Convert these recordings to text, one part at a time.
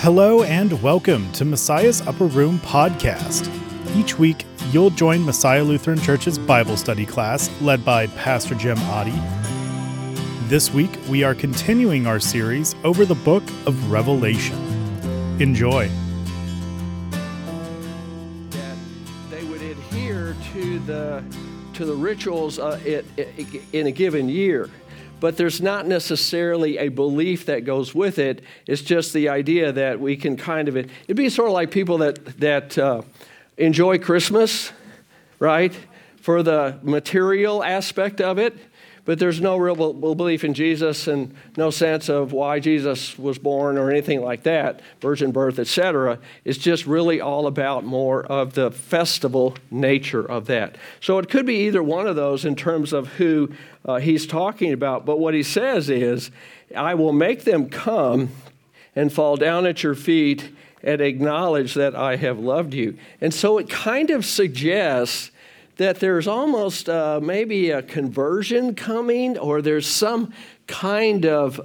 Hello and welcome to Messiah's Upper Room Podcast. Each week, you'll join Messiah Lutheran Church's Bible study class led by Pastor Jim Oddie. This week, we are continuing our series over the book of Revelation. Enjoy. That they would adhere to the rituals in a given year. But there's not necessarily a belief that goes with it. It's just the idea that we can it'd be sort of like people that enjoy Christmas, right, for the material aspect of it, but there's no real belief in Jesus and no sense of why Jesus was born or anything like that, virgin birth, etc. It's just really all about more of the festival nature of that. So it could be either one of those in terms of who he's talking about, but what he says is, I will make them come and fall down at your feet and acknowledge that I have loved you. And so it kind of suggests that there's almost maybe a conversion coming, or there's some kind of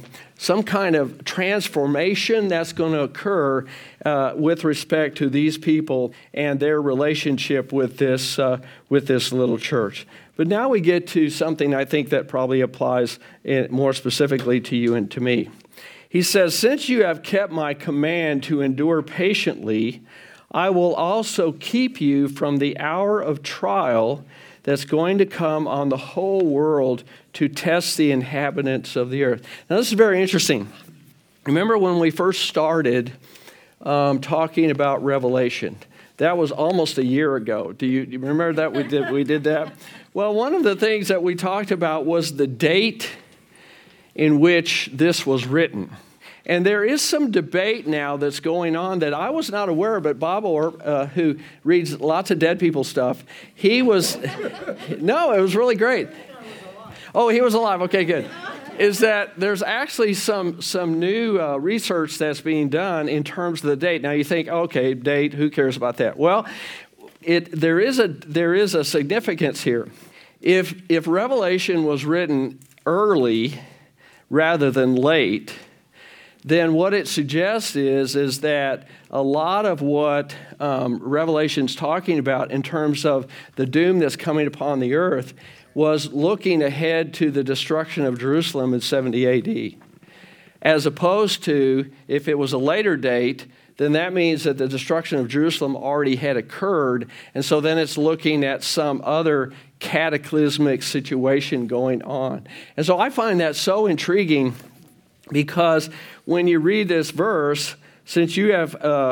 transformation that's going to occur with respect to these people and their relationship with this little church. But now we get to something I think that probably applies more specifically to you and to me. He says, "Since you have kept my command to endure patiently, I will also keep you from the hour of trial that's going to come on the whole world to test the inhabitants of the earth." Now, this is very interesting. Remember when we first started talking about Revelation? That was almost a year ago. Do you remember that we did that? Well, one of the things that we talked about was the date in which this was written. And there is some debate now that's going on that I was not aware of, but Bob Orr, who reads lots of dead people stuff, it was really great. Oh, he was alive. Okay, good. Is that there's actually some new research that's being done in terms of the date. Now you think, okay, date, who cares about that? Well, there is a significance here. If Revelation was written early rather than late, then what it suggests is that a lot of what Revelation's talking about in terms of the doom that's coming upon the earth was looking ahead to the destruction of Jerusalem in 70 A.D. As opposed to, if it was a later date, then that means that the destruction of Jerusalem already had occurred, and so then it's looking at some other cataclysmic situation going on. And so I find that so intriguing, because when you read this verse, since you have,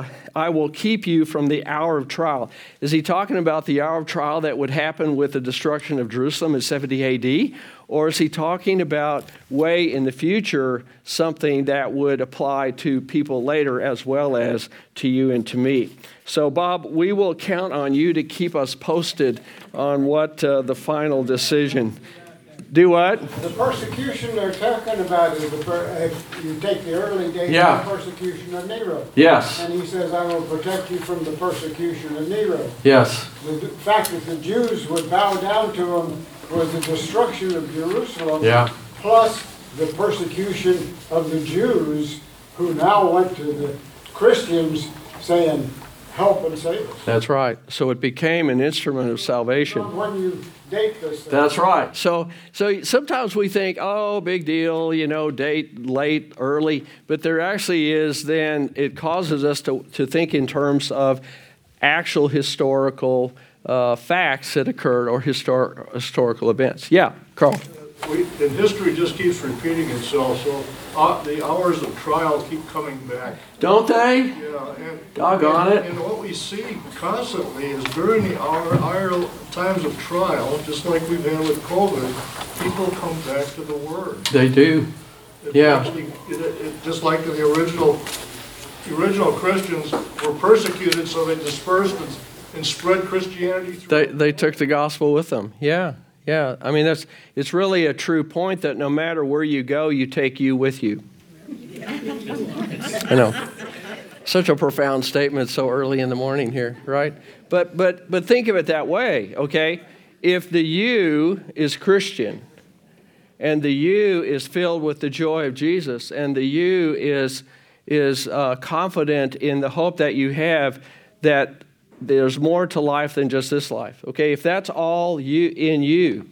I will keep you from the hour of trial. Is he talking about the hour of trial that would happen with the destruction of Jerusalem in 70 A.D.? Or is he talking about way in the future, something that would apply to people later as well as to you and to me? So, Bob, we will count on you to keep us posted on what the final decision. Do what? The persecution they're talking about is if you take the early days of the persecution of Nero. Yes. And he says, I will protect you from the persecution of Nero. Yes. The fact that the Jews would bow down to him was the destruction of Jerusalem, plus the persecution of the Jews, who now went to the Christians saying, help and save us. That's right. So it became an instrument of salvation. When you date this thing. That's right. So sometimes we think, oh, big deal, date late, early. But there actually is then, it causes us to think in terms of actual historical facts that occurred or historical events. Yeah, Carl. And history just keeps repeating itself, so the hours of trial keep coming back. Don't they? Yeah. Doggone it. And what we see constantly is during the our times of trial, just like we've had with COVID, people come back to the Word. They do. Actually, just like the original Christians were persecuted, so they dispersed and spread Christianity through. They took the gospel with them. Yeah. I mean, it's really a true point that no matter where you go, you take you with you. I know. Such a profound statement so early in the morning here, right? But think of it that way, okay? If the you is Christian, and the you is filled with the joy of Jesus, and the you is confident in the hope that you have that there's more to life than just this life. Okay, if that's all in you,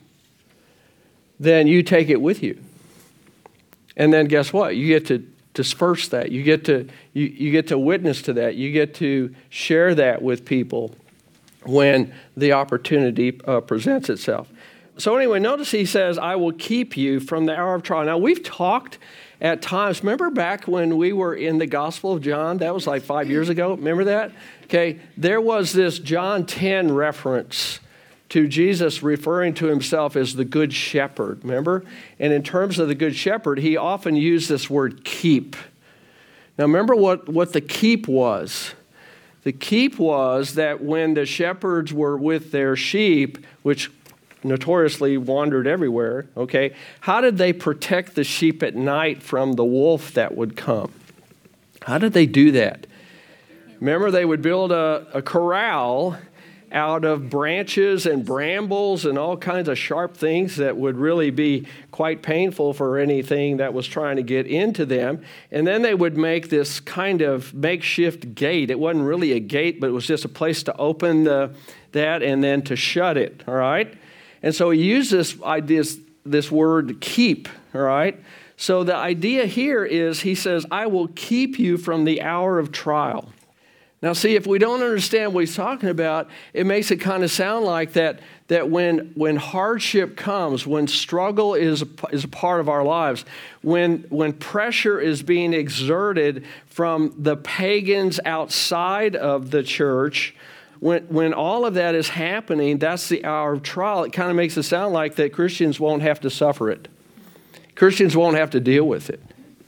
then you take it with you. And then guess what? You get to disperse that. You get to witness to that. You get to share that with people when the opportunity presents itself. So anyway, notice he says, I will keep you from the hour of trial. Now, we've talked at times, remember back when we were in the Gospel of John? That was like 5 years ago. Remember that? Okay, there was this John 10 reference to Jesus referring to himself as the Good Shepherd, remember? And in terms of the Good Shepherd, he often used this word keep. Now remember what the keep was. The keep was that when the shepherds were with their sheep, which notoriously wandered everywhere, okay, how did they protect the sheep at night from the wolf that would come? How did they do that? Remember, they would build a corral out of branches and brambles and all kinds of sharp things that would really be quite painful for anything that was trying to get into them. And then they would make this kind of makeshift gate. It wasn't really a gate, but it was just a place to open that and then to shut it, all right? And so he used this word keep, all right? So the idea here is he says, I will keep you from the hour of trial. Now, see, if we don't understand what he's talking about, it makes it kind of sound like that when hardship comes, when struggle is a part of our lives, when pressure is being exerted from the pagans outside of the church, when all of that is happening, that's the hour of trial. It kind of makes it sound like that Christians won't have to suffer it. Christians won't have to deal with it.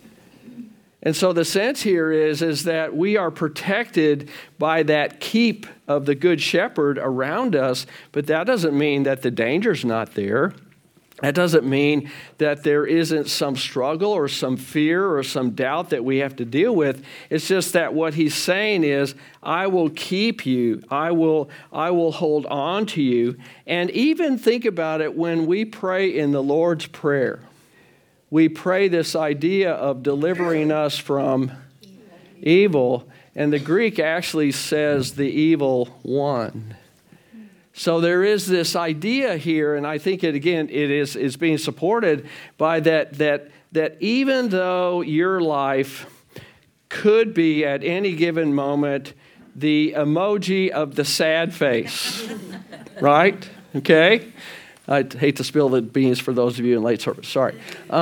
And so the sense here is that we are protected by that keep of the Good Shepherd around us, but that doesn't mean that the danger's not there. That doesn't mean that there isn't some struggle or some fear or some doubt that we have to deal with. It's just that what he's saying is, I will keep you. I will hold on to you. And even think about it when we pray in the Lord's Prayer. We pray this idea of delivering us from evil, and the Greek actually says the evil one. So there is this idea here, and I think it is being supported by that even though your life could be at any given moment the emoji of the sad face, right? Okay? I hate to spill the beans for those of you in late service. Sorry.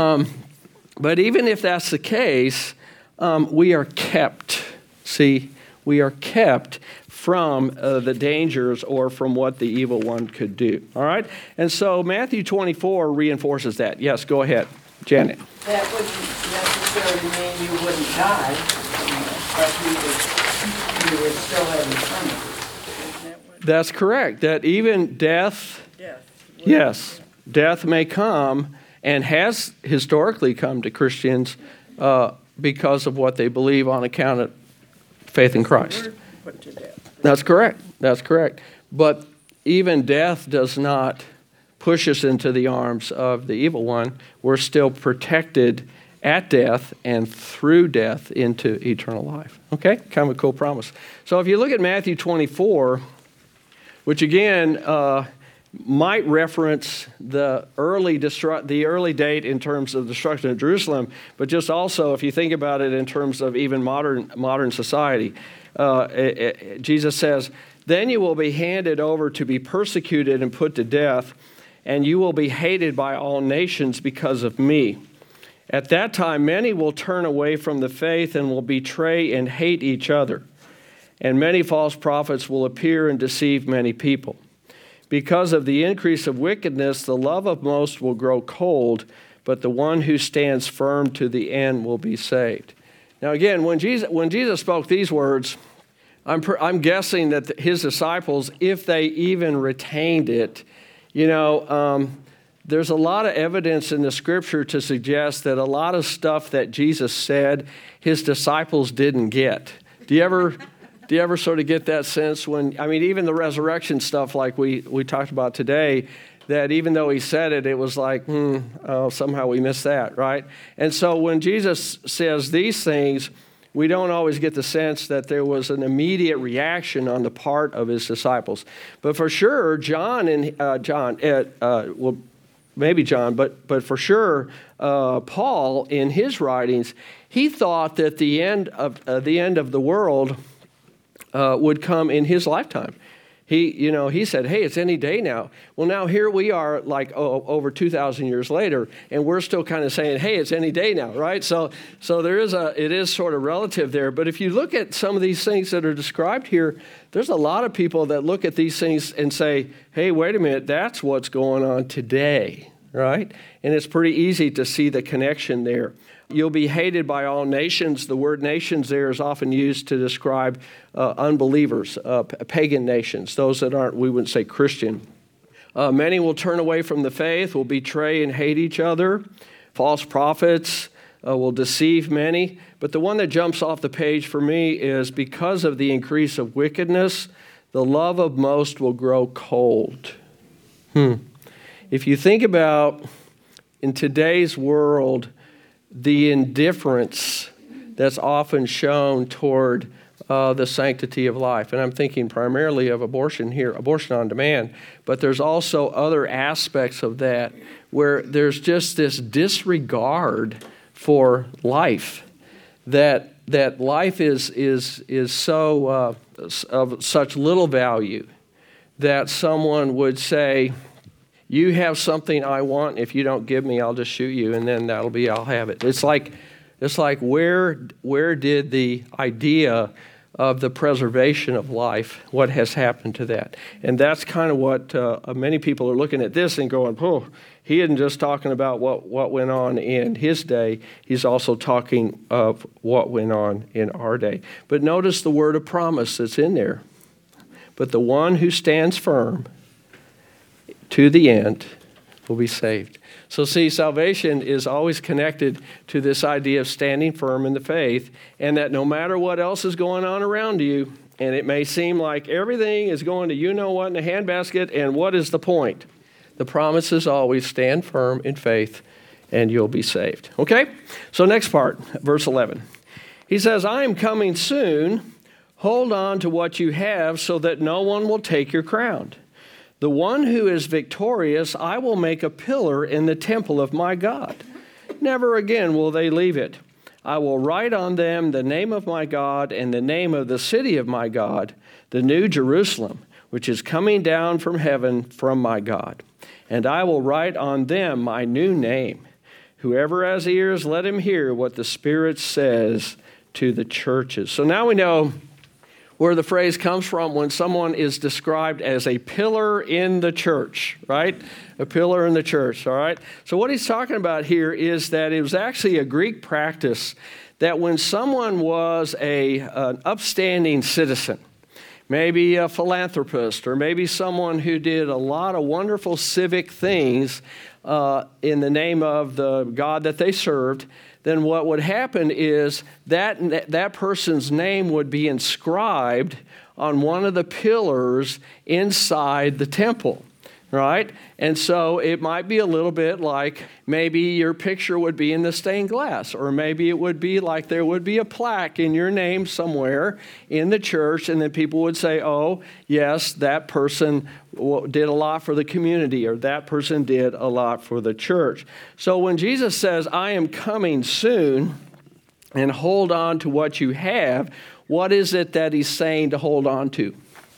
But even if that's the case, we are kept. See, we are kept from the dangers or from what the evil one could do. All right? And so Matthew 24 reinforces that. Yes, go ahead, Janet. That wouldn't necessarily mean you wouldn't die, but you would still have eternity. That's correct. That even death may come and has historically come to Christians because of what they believe on account of faith in Christ. That's correct. That's correct. But even death does not push us into the arms of the evil one. We're still protected at death and through death into eternal life. Okay? Kind of a cool promise. So if you look at Matthew 24, which again might reference the early date in terms of destruction of Jerusalem, but just also if you think about it in terms of even modern society, Jesus says, "Then you will be handed over to be persecuted and put to death, and you will be hated by all nations because of me. At that time, many will turn away from the faith and will betray and hate each other. And many false prophets will appear and deceive many people. Because of the increase of wickedness, the love of most will grow cold, but the one who stands firm to the end will be saved." Now again, when Jesus spoke these words, I'm guessing that his disciples, if they even retained it, there's a lot of evidence in the Scripture to suggest that a lot of stuff that Jesus said, his disciples didn't get. Do you ever sort of get that sense even the resurrection stuff like we talked about today, that even though he said it, it was like, somehow we missed that, right? And so when Jesus says these things, we don't always get the sense that there was an immediate reaction on the part of his disciples. But for sure, maybe John, but for sure, Paul, in his writings, he thought that the end of the world would come in his lifetime. He said, hey, it's any day now. Well, now here we are over 2,000 years later, and we're still kind of saying, hey, it's any day now, right? So it is sort of relative there. But if you look at some of these things that are described here, there's a lot of people that look at these things and say, hey, wait a minute, that's what's going on today, right? And it's pretty easy to see the connection there. You'll be hated by all nations. The word nations there is often used to describe unbelievers, pagan nations, those that aren't, we wouldn't say Christian. Many will turn away from the faith, will betray and hate each other. False prophets will deceive many. But the one that jumps off the page for me is because of the increase of wickedness, the love of most will grow cold. If you think about in today's world, the indifference that's often shown toward the sanctity of life. And I'm thinking primarily of abortion here, abortion on demand. But there's also other aspects of that where there's just this disregard for life, that life is so of such little value that someone would say, you have something I want. If you don't give me, I'll just shoot you, and then I'll have it. It's like where did the idea of the preservation of life, what has happened to that? And that's kind of what many people are looking at this and going, oh, he isn't just talking about what went on in his day. He's also talking of what went on in our day. But notice the word of promise that's in there. But the one who stands firm to the end will be saved. So see, salvation is always connected to this idea of standing firm in the faith, and that no matter what else is going on around you, and it may seem like everything is going to you-know-what in a handbasket, and what is the point? The promise is always stand firm in faith, and you'll be saved. Okay? So next part, verse 11. He says, I am coming soon. Hold on to what you have so that no one will take your crown. The one who is victorious, I will make a pillar in the temple of my God. Never again will they leave it. I will write on them the name of my God and the name of the city of my God, the new Jerusalem, which is coming down from heaven from my God. And I will write on them my new name. Whoever has ears, let him hear what the Spirit says to the churches. So now we know where the phrase comes from when someone is described as a pillar in the church, right? A pillar in the church, all right? So what he's talking about here is that it was actually a Greek practice that when someone was an upstanding citizen, maybe a philanthropist, or maybe someone who did a lot of wonderful civic things in the name of the God that they served, then what would happen is that person's name would be inscribed on one of the pillars inside the temple, right? And so it might be a little bit like maybe your picture would be in the stained glass, or maybe it would be like there would be a plaque in your name somewhere in the church, and then people would say, oh, yes, that person did a lot for the community, or that person did a lot for the church. So when Jesus says, I am coming soon, and hold on to what you have, what is it that he's saying to hold on to?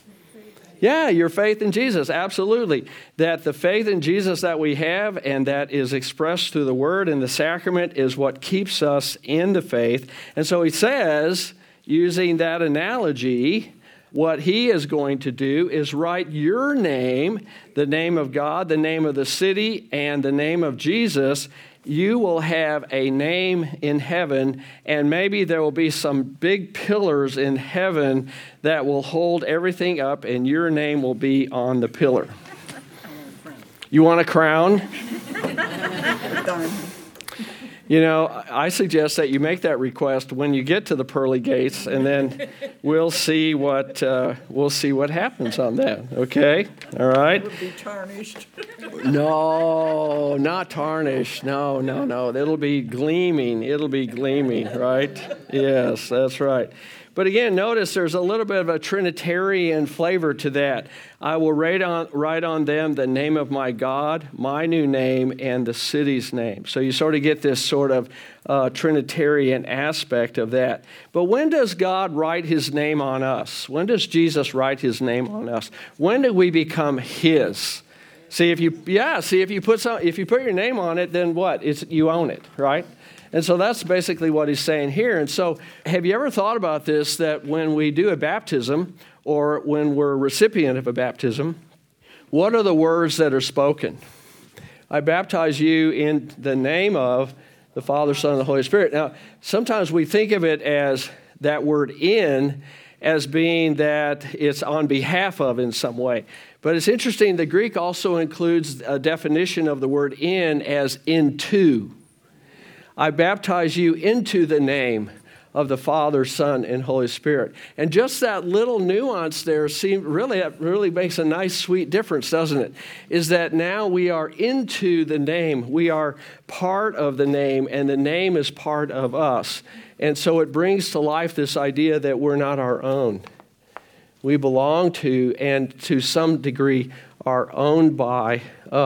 Yeah, your faith in Jesus, absolutely. That the faith in Jesus that we have and that is expressed through the Word and the sacrament is what keeps us in the faith. And so he says, using that analogy, what he is going to do is write your name, the name of God, the name of the city, and the name of Jesus. You will have a name in heaven, and maybe there will be some big pillars in heaven that will hold everything up, and your name will be on the pillar. You want a crown? You know, I suggest that you make that request when you get to the pearly gates, and then we'll see what happens on that. Okay, all right. It would be tarnished. No, not tarnished. No. It'll be gleaming. Right? Yes, that's right. But again, notice there's a little bit of a Trinitarian flavor to that. I will write on them the name of my God, my new name, and the city's name. So you sort of get this sort of Trinitarian aspect of that. But when does God write his name on us? When does Jesus write his name on us? When do we become his? If you put your name on it, then what? You own it, right? And so that's basically what he's saying here. And so have you ever thought about this, that when we do a baptism or when we're a recipient of a baptism, what are the words that are spoken? I baptize you in the name of the Father, Son, and the Holy Spirit. Now, sometimes we think of it as that word in as being that it's on behalf of in some way. But it's interesting, the Greek also includes a definition of the word in as into. I baptize you into the name of the Father, Son, and Holy Spirit. And just that little nuance there really makes a nice, sweet difference, doesn't it? Is that now we are into the name. We are part of the name, and the name is part of us. And so it brings to life this idea that we're not our own. We belong to, and to some degree, are owned by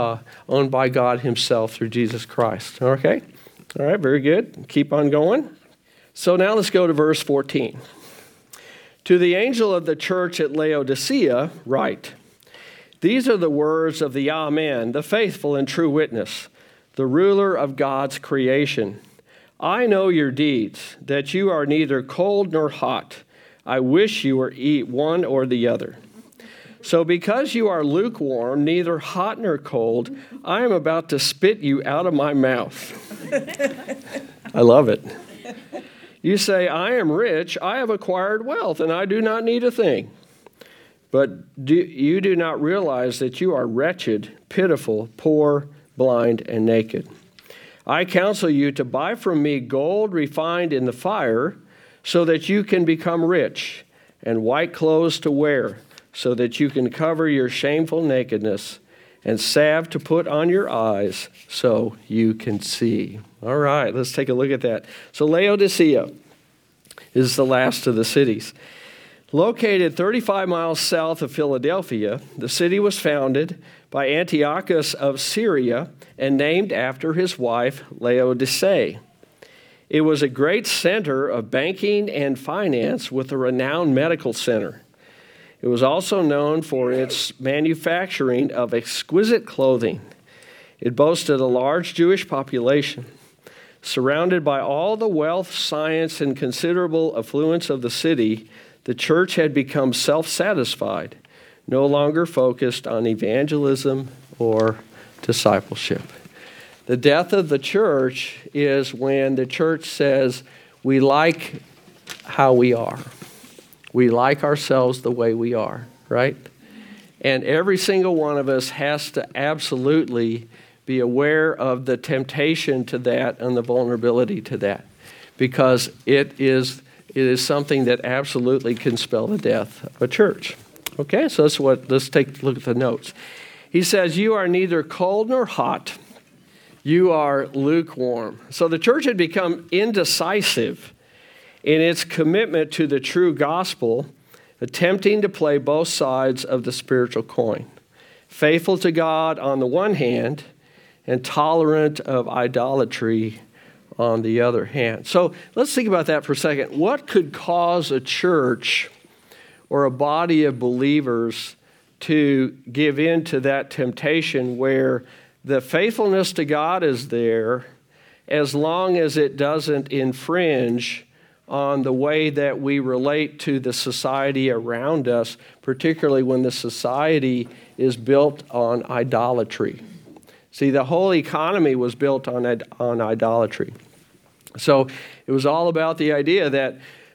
God himself through Jesus Christ. Okay? All right, very good. Keep on going. So now let's go to verse 14. To the angel of the church at Laodicea, write, these are the words of the Amen, the faithful and true witness, the ruler of God's creation. I know your deeds, that you are neither cold nor hot. I wish you were one or the other. So because you are lukewarm, neither hot nor cold, I am about to spit you out of my mouth. I love it. You say, I am rich, I have acquired wealth, and I do not need a thing. But you do not realize that you are wretched, pitiful, poor, blind, and naked. I counsel you to buy from me gold refined in the fire, so that you can become rich, and white clothes to wear, so that you can cover your shameful nakedness, and salve to put on your eyes so you can see. All right, let's take a look at that. So Laodicea is the last of the cities. Located 35 miles south of Philadelphia, the city was founded by Antiochus of Syria and named after his wife Laodicea. It was a great center of banking and finance with a renowned medical center. It was also known for its manufacturing of exquisite clothing. It boasted a large Jewish population. Surrounded by all the wealth, science, and considerable affluence of the city, the church had become self-satisfied, no longer focused on evangelism or discipleship. The death of the church is when the church says, we like how we are. We like ourselves the way we are, right? And every single one of us has to absolutely be aware of the temptation to that and the vulnerability to that, because it is something that absolutely can spell the death of a church. Okay, so let's take a look at the notes. He says, you are neither cold nor hot. You are lukewarm. So the church had become indecisive in its commitment to the true gospel, attempting to play both sides of the spiritual coin. Faithful to God on the one hand, and tolerant of idolatry on the other hand. So let's think about that for a second. What could cause a church or a body of believers to give in to that temptation where the faithfulness to God is there as long as it doesn't infringe on the way that we relate to the society around us, particularly when the society is built on idolatry? See, the whole economy was built on idolatry. So it was all about the idea that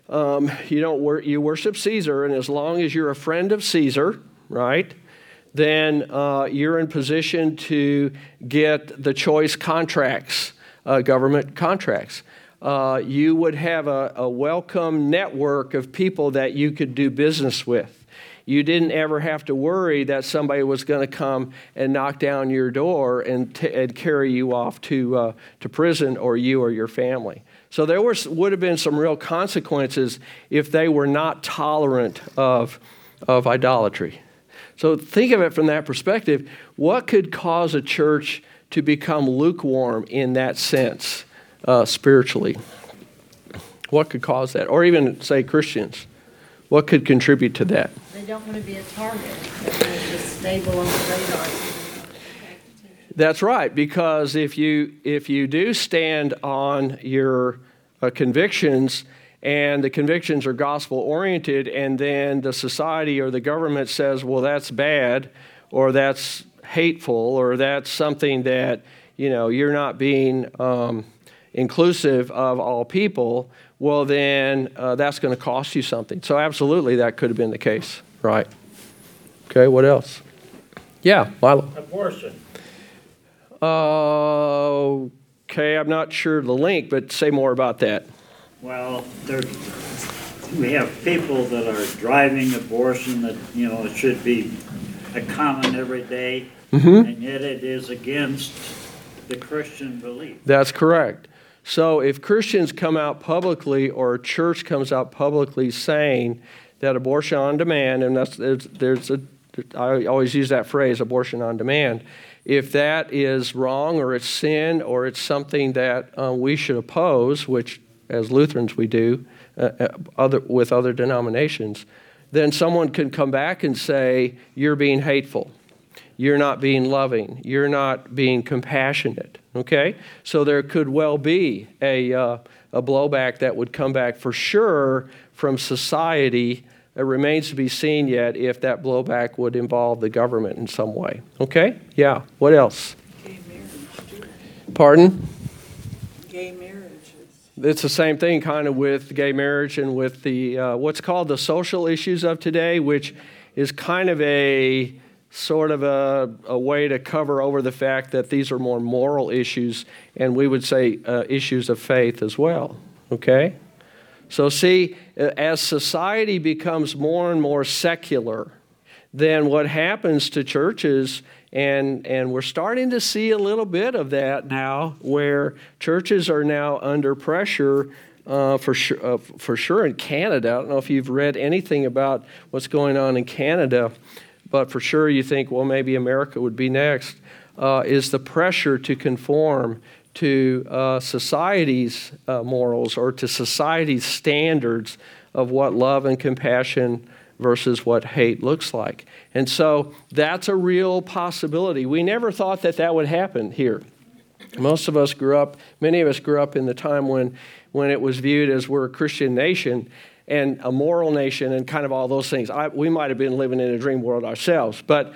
you worship Caesar, and as long as you're a friend of Caesar, right, then you're in position to get the choice contracts government contracts. You would have a welcome network of people that you could do business with. You didn't ever have to worry that somebody was going to come and knock down your door and carry you off to prison, or you or your family. So there would have been some real consequences if they were not tolerant of idolatry. So think of it from that perspective. What could cause a church to become lukewarm in that sense, spiritually? What could cause that? Or even, say, Christians. What could contribute to that? They don't want to be a target. They want to just stable on the radar. That's right, because if you do stand on your convictions, and the convictions are gospel-oriented, and then the society or the government says, well, that's bad, or that's hateful, or that's something that, you're not being inclusive of all people, well, then that's going to cost you something. So absolutely, that could have been the case, right? Okay, what else? Yeah, Milo. Abortion. Okay, I'm not sure the link, but say more about that. Well, we have people that are driving abortion that, it should be a common everyday, and yet it is against the Christian belief. That's correct. So if Christians come out publicly, or a church comes out publicly saying that abortion on demand, and I always use that phrase, abortion on demand, if that is wrong, or it's sin, or it's something that we should oppose, which as Lutherans we do with other denominations, then someone can come back and say, you're being hateful. You're not being loving. You're not being compassionate. Okay? So there could well be a blowback that would come back for sure from society. It remains to be seen yet if that blowback would involve the government in some way. Okay? Yeah. What else? Gay marriage, too. Pardon? Gay marriages. It's the same thing kind of with gay marriage and with the what's called the social issues of today, which is kind of a sort of a way to cover over the fact that these are more moral issues, and we would say issues of faith as well. Okay? So see, as society becomes more and more secular, then what happens to churches, and we're starting to see a little bit of that now, where churches are now under pressure for sure in Canada. I don't know if you've read anything about what's going on in Canada, but for sure you think, well, maybe America would be next, is the pressure to conform to society's morals, or to society's standards of what love and compassion versus what hate looks like. And so that's a real possibility. We never thought that would happen here. Many of us grew up in the time when it was viewed as we're a Christian nation and a moral nation and kind of all those things. We might have been living in a dream world ourselves, but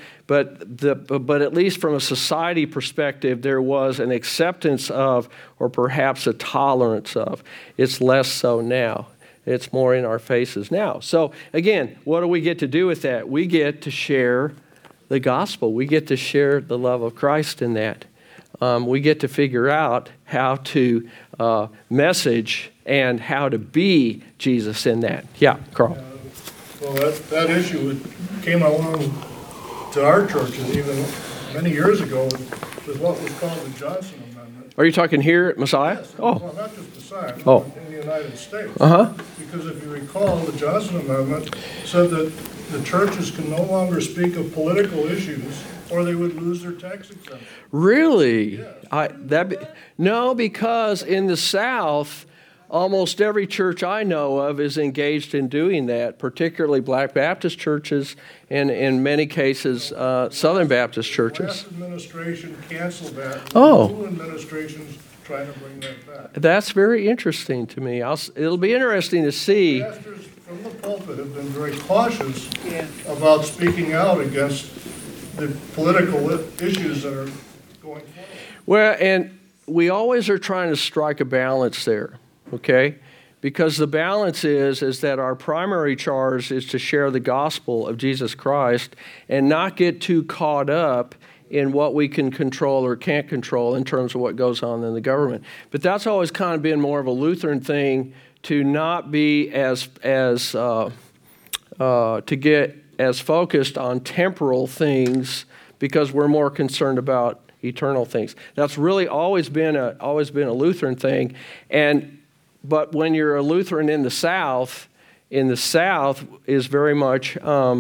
at least from a society perspective, there was an acceptance of, or perhaps a tolerance of. It's less so now. It's more in our faces now. So again, what do we get to do with that? We get to share the gospel. We get to share the love of Christ in that. We get to figure out how to message and how to be Jesus in that. Yeah, Carl. Well, that issue came along to our churches even many years ago with what was called the Johnson Amendment. Are you talking here at Messiah? Yes, Oh. well, not just Messiah, Oh. but in the United States. Uh-huh. Because if you recall, the Johnson Amendment said that the churches can no longer speak of political issues or they would lose their tax exemption. Really? Yes. No, because in the South, almost every church I know of is engaged in doing that, particularly Black Baptist churches and in many cases Southern Baptist churches. Last administration canceled that. Oh. New administration's trying to bring that back. That's very interesting to me. It'll be interesting to see. Pastors from the pulpit have been very cautious Yeah. about speaking out against the political issues that are going forward. Well, and we always are trying to strike a balance there, okay? Because the balance is that our primary charge is to share the gospel of Jesus Christ and not get too caught up in what we can control or can't control in terms of what goes on in the government. But that's always kind of been more of a Lutheran thing, to not be to get as focused on temporal things, because we're more concerned about eternal things. That's really always been a Lutheran thing. But when you're a Lutheran in the South is very much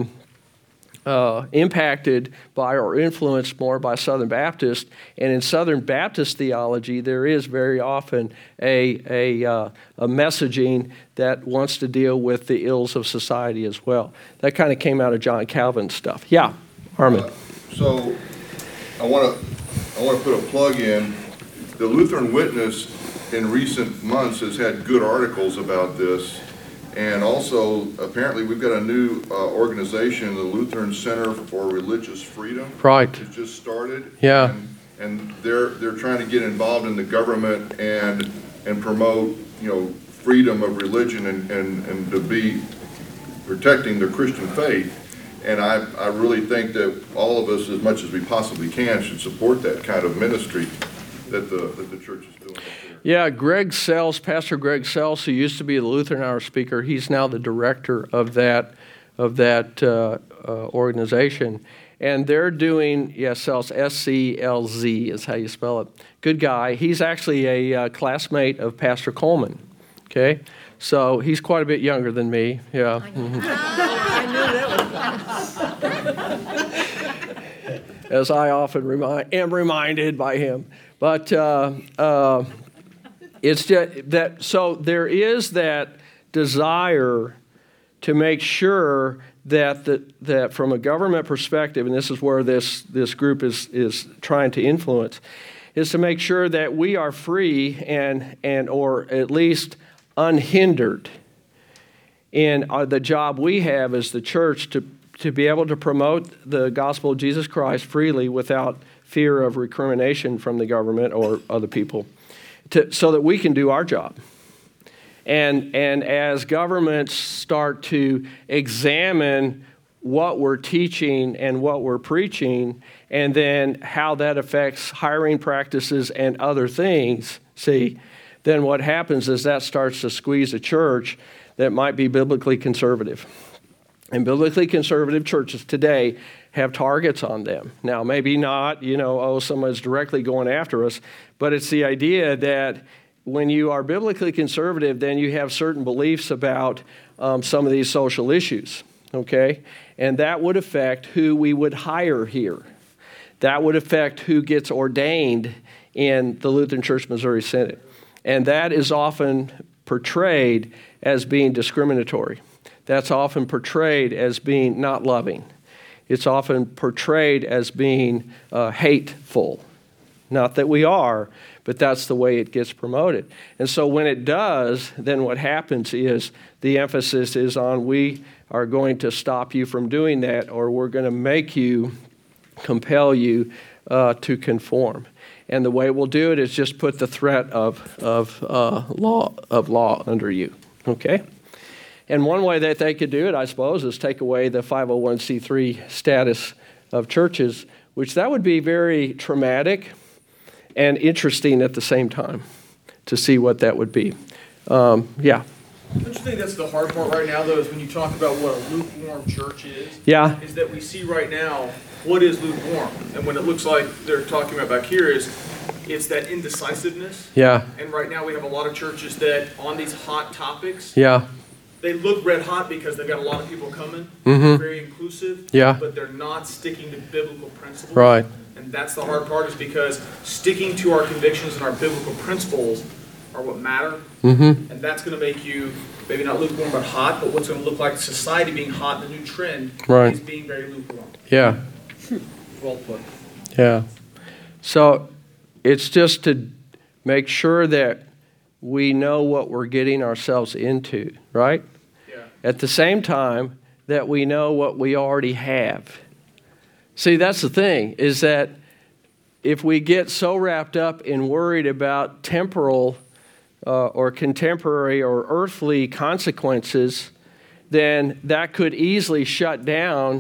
impacted by or influenced more by Southern Baptist. And in Southern Baptist theology, there is very often a messaging that wants to deal with the ills of society as well. That kind of came out of John Calvin's stuff. Yeah, Armin. So I want to put a plug in. The Lutheran Witness in recent months has had good articles about this. And also, apparently, we've got a new organization, the Lutheran Center for Religious Freedom. Right. It just started. Yeah. And they're trying to get involved in the government and promote, freedom of religion and to be protecting the Christian faith. And I really think that all of us, as much as we possibly can, should support that kind of ministry that the church is doing up there. Yeah, Greg Sells, Pastor Greg Sells, who used to be the Lutheran Hour speaker, he's now the director of that organization. And they're doing, Sells, SCLZ is how you spell it. Good guy. He's actually a classmate of Pastor Coleman, okay? So he's quite a bit younger than me, yeah. I knew that was As I often am reminded by him. But it's just that, so there is that desire to make sure that from a government perspective, and this is where this group is trying to influence, is to make sure that we are free and or at least unhindered in the job we have as the church to be able to promote the gospel of Jesus Christ freely without fear of recrimination from the government or other people, so that we can do our job. And as governments start to examine what we're teaching and what we're preaching, and then how that affects hiring practices and other things, then what happens is that starts to squeeze a church that might be biblically conservative. And biblically conservative churches today have targets on them. Now, maybe not, someone's directly going after us, but it's the idea that when you are biblically conservative, then you have certain beliefs about some of these social issues, okay? And that would affect who we would hire here. That would affect who gets ordained in the Lutheran Church Missouri Synod. And that is often portrayed as being discriminatory. That's often portrayed as being not loving. It's often portrayed as being hateful. Not that we are, but that's the way it gets promoted. And so when it does, then what happens is the emphasis is on we are going to stop you from doing that, or we're going to compel you to conform. And the way we'll do it is just put the threat of law under you. Okay? And one way that they could do it, I suppose, is take away the 501c3 status of churches, which that would be very traumatic and interesting at the same time to see what that would be. Don't you think that's the hard part right now, though, is when you talk about what a lukewarm church is? Yeah. Is that we see right now what is lukewarm. And when it looks like they're talking about back here it's that indecisiveness. Yeah. And right now we have a lot of churches that on these hot topics, they look red hot because they've got a lot of people coming. Mm-hmm. Very inclusive. Yeah. But they're not sticking to biblical principles. Right. And that's the hard part, is because sticking to our convictions and our biblical principles are what matter. Mm-hmm. And that's going to make you maybe not lukewarm but hot, but what's going to look like society being hot, the new trend is being very lukewarm. Yeah. Well put. Yeah. So it's just to make sure that we know what we're getting ourselves into, right? Yeah. At the same time that we know what we already have. See, that's the thing, is that if we get so wrapped up in worried about temporal or contemporary or earthly consequences, then that could easily shut down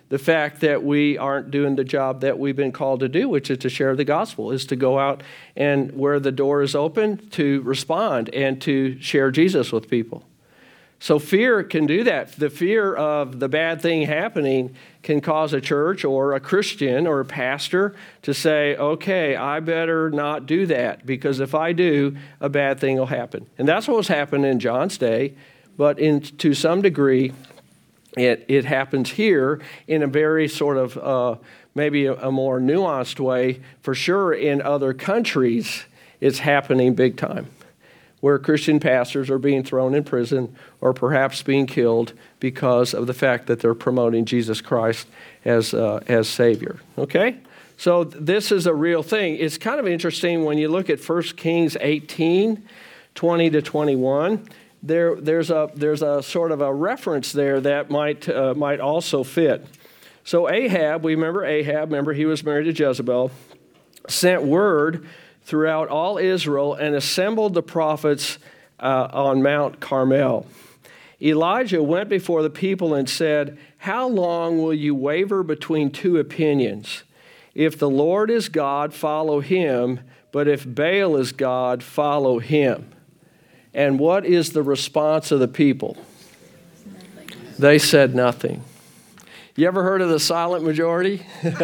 the fact that we aren't doing the job that we've been called to do, which is to share the gospel, is to go out and where the door is open to respond and to share Jesus with people. So fear can do that. The fear of the bad thing happening can cause a church or a Christian or a pastor to say, okay, I better not do that, because if I do, a bad thing will happen. And that's what was happening in John's day, but to some degree, it happens here in a very sort of maybe a more nuanced way. For sure, in other countries, it's happening big time, where Christian pastors are being thrown in prison or perhaps being killed because of the fact that they're promoting Jesus Christ as Savior. Okay? So this is a real thing. It's kind of interesting when you look at 1 Kings 18, 20 to 21. There's a sort of a reference there that might also fit. So Ahab, remember he was married to Jezebel, sent word throughout all Israel and assembled the prophets on Mount Carmel. Elijah went before the people and said, "How long will you waver between two opinions? If the Lord is God, follow him, but if Baal is God, follow him." And what is the response of the people? They said nothing. You ever heard of the silent majority?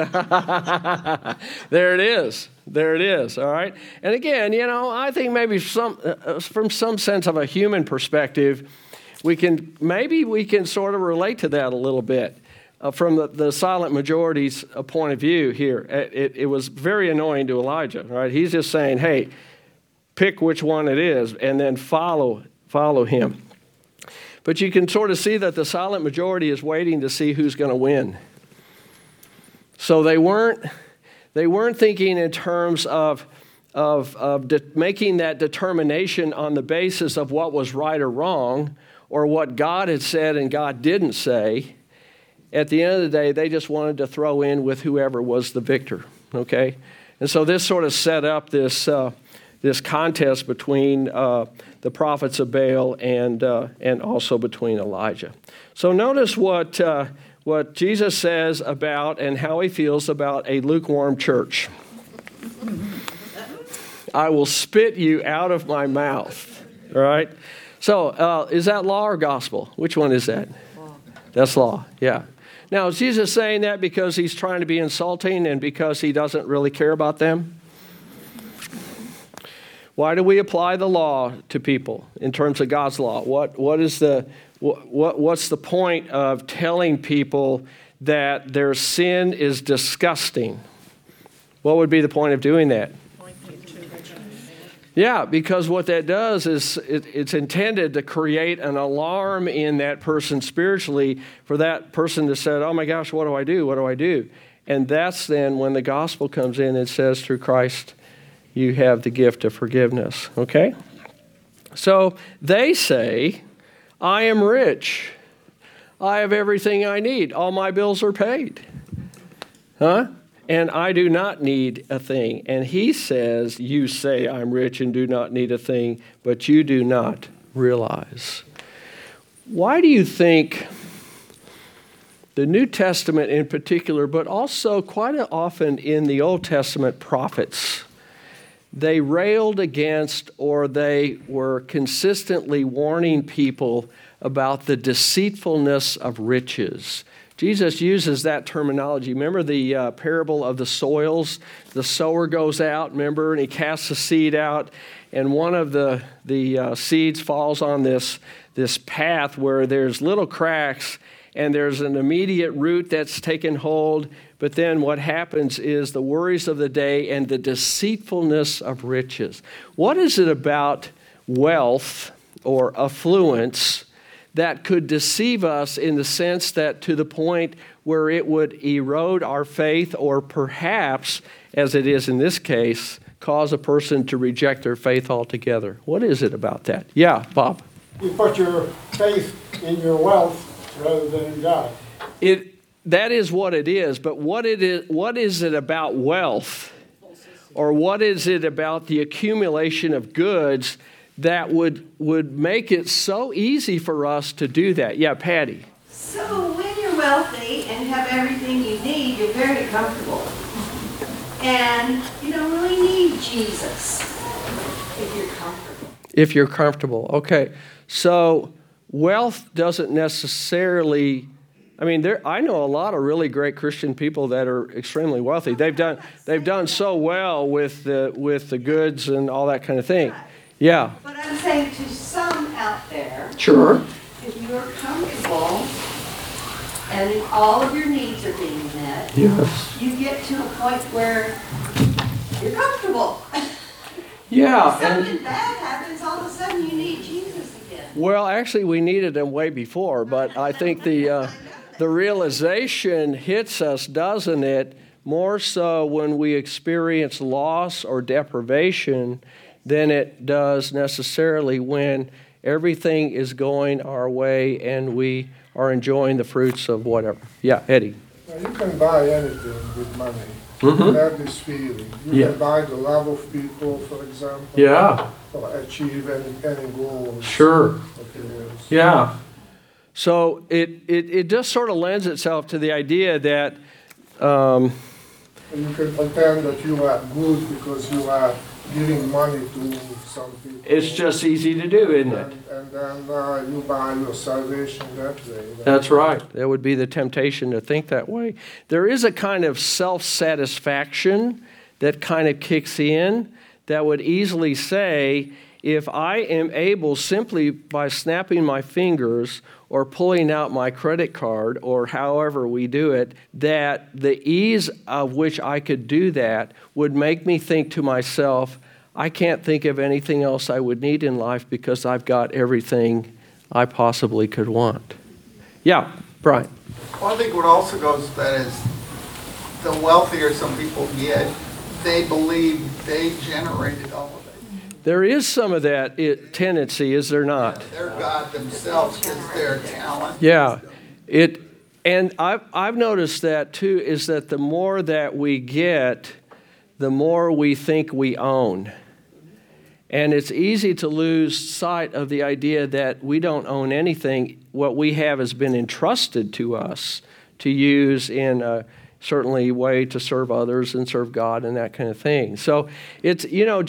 There it is. There it is, all right? And again, I think maybe from some sense of a human perspective, we can sort of relate to that a little bit. From the silent majority's point of view here, it was very annoying to Elijah, right? He's just saying, hey, pick which one it is and then follow him. But you can sort of see that the silent majority is waiting to see who's going to win. So they weren't thinking in terms of making that determination on the basis of what was right or wrong or what God had said and God didn't say. At the end of the day, they just wanted to throw in with whoever was the victor, okay? And so this sort of set up this contest between the prophets of Baal and also between Elijah. So notice what Jesus says about and how he feels about a lukewarm church. I will spit you out of my mouth. All right? So is that law or gospel? Which one is that? Law. That's law, yeah. Now, is Jesus saying that because he's trying to be insulting and because he doesn't really care about them? Why do we apply the law to people in terms of God's law? What's the point of telling people that their sin is disgusting? What would be the point of doing that? Yeah, because what that does is it's intended to create an alarm in that person spiritually for that person to say, oh my gosh, what do I do? What do I do? And that's then when the gospel comes in and says through Christ, you have the gift of forgiveness, okay? So they say, I am rich. I have everything I need. All my bills are paid. Huh? And I do not need a thing. And he says, you say I'm rich and do not need a thing, but you do not realize. Why do you think the New Testament in particular, but also quite often in the Old Testament prophets, they railed against or they were consistently warning people about the deceitfulness of riches? Jesus uses that terminology. Remember the parable of the soils? The sower goes out, remember, and he casts a seed out, and one of the seeds falls on this path where there's little cracks, and there's an immediate root that's taken hold, but then what happens is the worries of the day and the deceitfulness of riches. What is it about wealth or affluence that could deceive us in the sense that to the point where it would erode our faith or perhaps, as it is in this case, cause a person to reject their faith altogether? What is it about that? Yeah, Bob. You put your faith in your wealth rather than in God. That is what it is, but what is it about wealth, or what is it about the accumulation of goods that would make it so easy for us to do that? Yeah, Patty. So when you're wealthy and have everything you need, you're very comfortable. And you don't really need Jesus if you're comfortable. If you're comfortable. Okay. So wealth doesn't necessarily, I mean, I know a lot of really great Christian people that are extremely wealthy. They've done so well with the goods and all that kind of thing. Yeah. But I'm saying to some out there, Sure. if you're comfortable and if all of your needs are being met, Yes. you get to a point where you're comfortable. Yeah. Something bad happens, all of a sudden you need Jesus again. Well, actually, we needed him way before, but I think the realization hits us, doesn't it, more so when we experience loss or deprivation than it does necessarily when everything is going our way and we are enjoying the fruits of whatever. Yeah, Eddie. Now, you can buy anything with money. Mm-hmm. You have this feeling. You can buy the love of people, for example. Yeah. Or achieve any goals. Sure. Okay, yes. Yeah. So it just sort of lends itself to the idea that And you can pretend that you are good because you are giving money to some people. it's just easy to do, isn't it? And then you buy your salvation that way. That's right. That would be the temptation to think that way. There is a kind of self-satisfaction that kind of kicks in that would easily say, if I am able simply by snapping my fingers or pulling out my credit card or however we do it, that the ease of which I could do that would make me think to myself, I can't think of anything else I would need in life because I've got everything I possibly could want. Yeah, Brian. Well, I think what also goes with that is the wealthier some people get, they believe they generated all of it. There is some of that tendency, is there not? They're God themselves because their talent. Yeah. And I've noticed that too, is that the more that we get, the more we think we own. And it's easy to lose sight of the idea that we don't own anything. What we have has been entrusted to us to use in a certainly way to serve others and serve God and that kind of thing. So it's,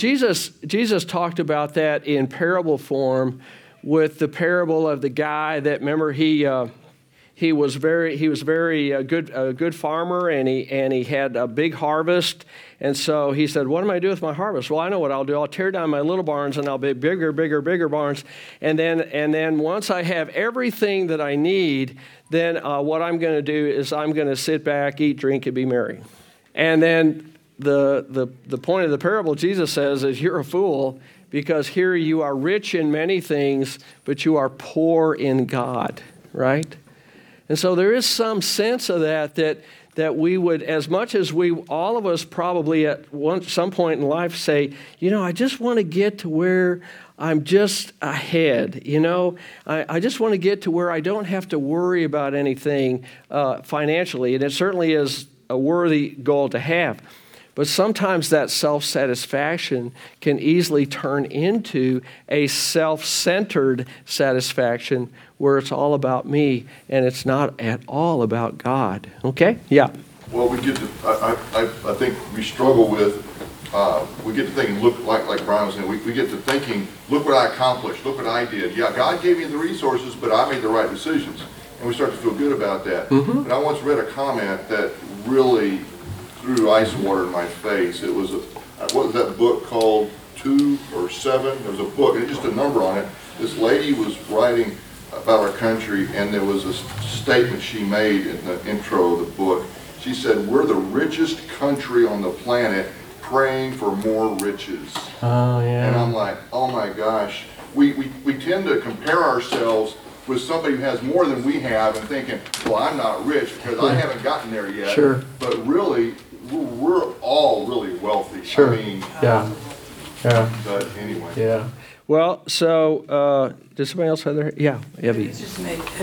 Jesus talked about that in parable form with the parable of the guy that, remember, he was very a good farmer, and he had a big harvest. And so he said, what am I going to do with my harvest? Well, I know what I'll do. I'll tear down my little barns, and I'll build bigger barns. And then once I have everything that I need, then what I'm going to do is I'm going to sit back, eat, drink, and be merry. And then the point of the parable, Jesus says, is you're a fool, because here you are rich in many things, but you are poor in God, right? And so there is some sense of that we would, as much as all of us probably at some point in life say, I just want to get to where I'm just ahead, I just want to get to where I don't have to worry about anything financially. And it certainly is a worthy goal to have. But sometimes that self-satisfaction can easily turn into a self-centered satisfaction where it's all about me and it's not at all about God. Okay? Yeah. Well, we get to, I think we struggle with, we get to thinking, look, like Brian was saying, we get to thinking, look what I accomplished, look what I did. Yeah, God gave me the resources, but I made the right decisions. And we start to feel good about that. Mm-hmm. And I once read a comment that really threw ice water in my face. It was, what was that book called, 2 or 7? There was a book, and just a number on it. This lady was writing about our country, and there was a statement she made in the intro of the book. She said, we're the richest country on the planet praying for more riches. Oh, yeah. And I'm like, oh my gosh. We tend to compare ourselves with somebody who has more than we have and thinking, well, I'm not rich because I haven't gotten there yet. Sure. But really, we're all really wealthy. Sure. I mean, yeah. But anyway. Yeah. Well, so does somebody else have their? Yeah, Evie. It just make you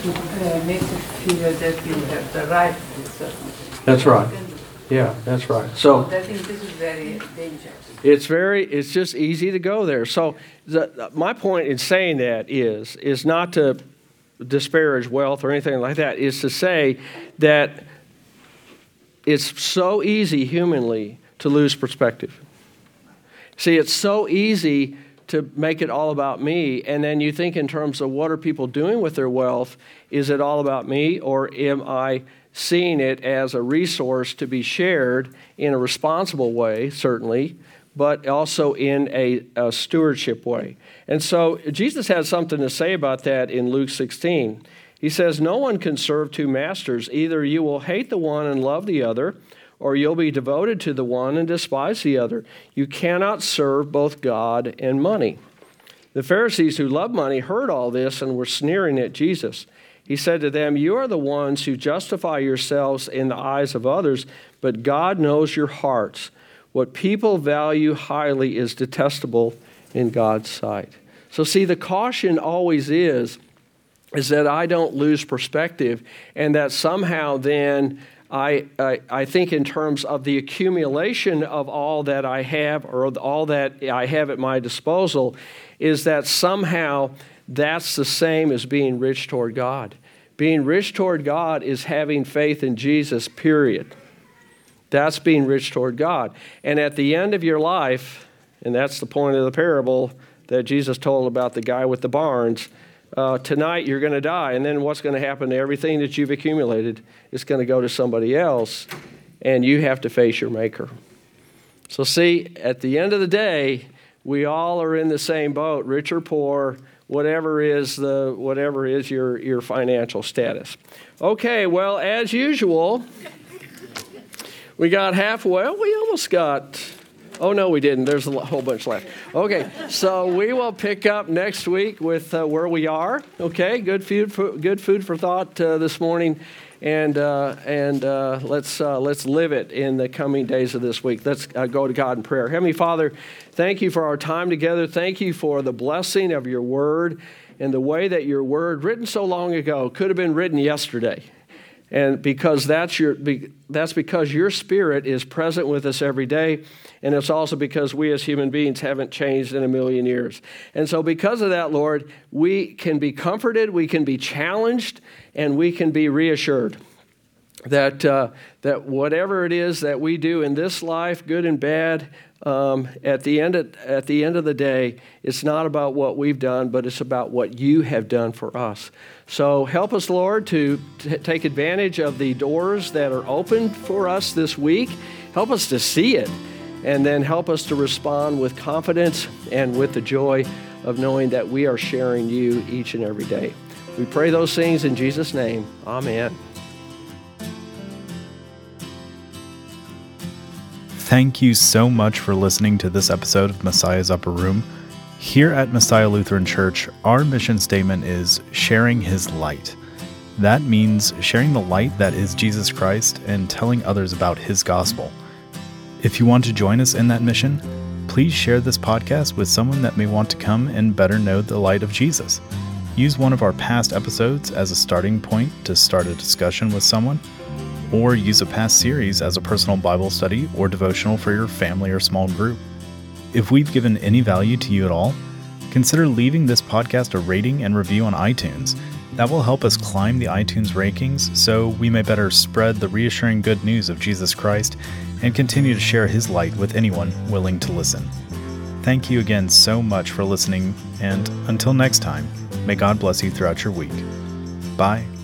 feel that you have the right to certain things. That's right. Yeah, that's right. So I think this is very dangerous. It's just easy to go there. So my point in saying that is not to disparage wealth or anything like that. It's to say that it's so easy humanly to lose perspective. See, it's so easy to make it all about me, and then you think in terms of what are people doing with their wealth? Is it all about me, or am I seeing it as a resource to be shared in a responsible way, certainly, but also in a stewardship way? And so Jesus has something to say about that in Luke 16. He says, "No one can serve two masters. Either you will hate the one and love the other, or you'll be devoted to the one and despise the other. You cannot serve both God and money." The Pharisees who loved money heard all this and were sneering at Jesus. He said to them, "You are the ones who justify yourselves in the eyes of others, but God knows your hearts. What people value highly is detestable in God's sight." So see, the caution always is that I don't lose perspective, and that somehow then I think in terms of the accumulation of all that I have, or all that I have at my disposal, is that somehow that's the same as being rich toward God. Being rich toward God is having faith in Jesus, period. That's being rich toward God. And at the end of your life, and that's the point of the parable that Jesus told about the guy with the barns, tonight you're going to die, and then what's going to happen to everything that you've accumulated? It's going to go to somebody else, and you have to face your Maker. So see, at the end of the day, we all are in the same boat, rich or poor, whatever is your financial status. Okay, well, as usual, we got halfway. Well, we almost got. Oh, no, we didn't. There's a whole bunch left. Okay, so we will pick up next week with where we are. Okay, good food for thought this morning, and let's live it in the coming days of this week. Let's go to God in prayer. Heavenly Father, thank you for our time together. Thank you for the blessing of your word and the way that your word, written so long ago, could have been written yesterday. And because that's because your Spirit is present with us every day, and it's also because we as human beings haven't changed in a million years. And so because of that, Lord, we can be comforted, we can be challenged, and we can be reassured that whatever it is that we do in this life, good and bad, at the end of the day, it's not about what we've done, but it's about what you have done for us. So help us, Lord, to take advantage of the doors that are open for us this week. Help us to see it, and then help us to respond with confidence and with the joy of knowing that we are sharing you each and every day. We pray those things in Jesus' name. Amen. Thank you so much for listening to this episode of Messiah's Upper Room. Here at Messiah Lutheran Church, our mission statement is sharing his light. That means sharing the light that is Jesus Christ and telling others about his gospel. If you want to join us in that mission, please share this podcast with someone that may want to come and better know the light of Jesus. Use one of our past episodes as a starting point to start a discussion with someone, or use a past series as a personal Bible study or devotional for your family or small group. If we've given any value to you at all, consider leaving this podcast a rating and review on iTunes. That will help us climb the iTunes rankings so we may better spread the reassuring good news of Jesus Christ and continue to share his light with anyone willing to listen. Thank you again so much for listening, and until next time, may God bless you throughout your week. Bye.